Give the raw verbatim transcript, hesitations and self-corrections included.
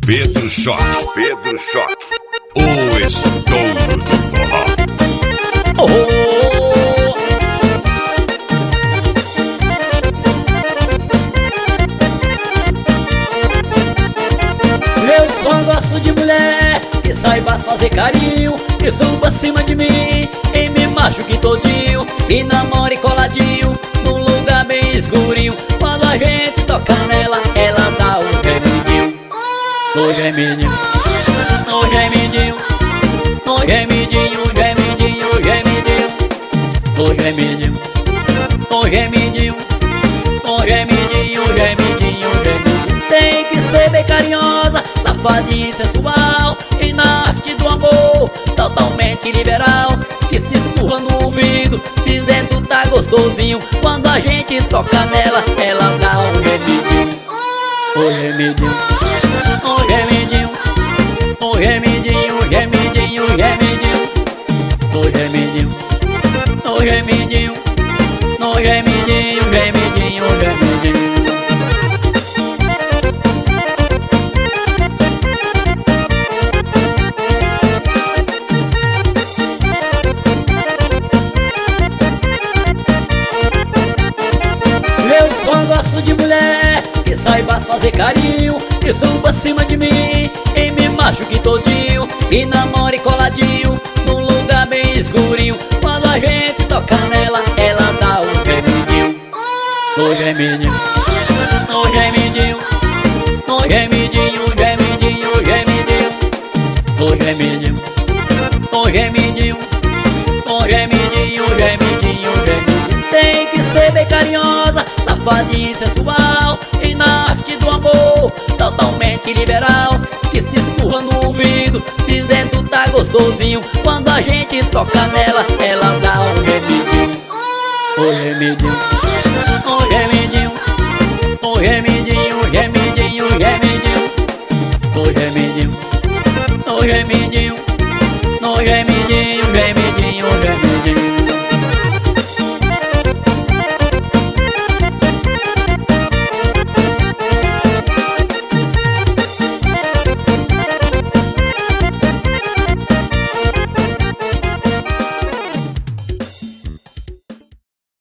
Pedro Choque, Pedro Choque, o estouro do forró. Oh! Eu só gosto de mulher que saiba fazer carinho, que suba acima de mim e me machuque todinho, e namore coladinho num lugar bem escurinho. Quando a gente toca nela, ela dá um gemidinho. O gemidinho, o gemidinho, o gemidinho, o gemidinho, o gemidinho, o gemidinho, o gemidinho, o gemidinho, o gemidinho, o gemidinho. Tem que ser bem carinhosa, safadinha e sensual, e na arte do amor totalmente liberal, que se surra no ouvido dizendo tá gostosinho. Quando a gente toca nela, ela dá um gemidinho. O gemidinho, o gemidinho, o gemidinho, o gemidinho, o gemidinho, o gemidinho, o gemidinho, o gemidinho, o gemidinho, o gemidinho. Eu só gosto de mulher que saiba fazer carinho, que suba acima de mim e me machuque todinho, e namore coladinho num lugar bem escurinho. Quando a gente toca nela, ela dá um gemidinho. O gemidinho, o gemidinho, o gemidinho, o gemidinho, o gemidinho, o gemidinho, o gemidinho, o gemidinho, o gemidinho, o gemidinho. Tem que ser bem carinhosa, safadinha e sensual, e na arte do amor totalmente liberal, que se surra no ouvido dizendo tá gostosinho. Quando a gente toca nela, ela dá um gemidinho. O gemidinho, o gemidinho, o gemidinho, o gemidinho, o gemidinho, o gemidinho, o gemidinho, o gemidinho.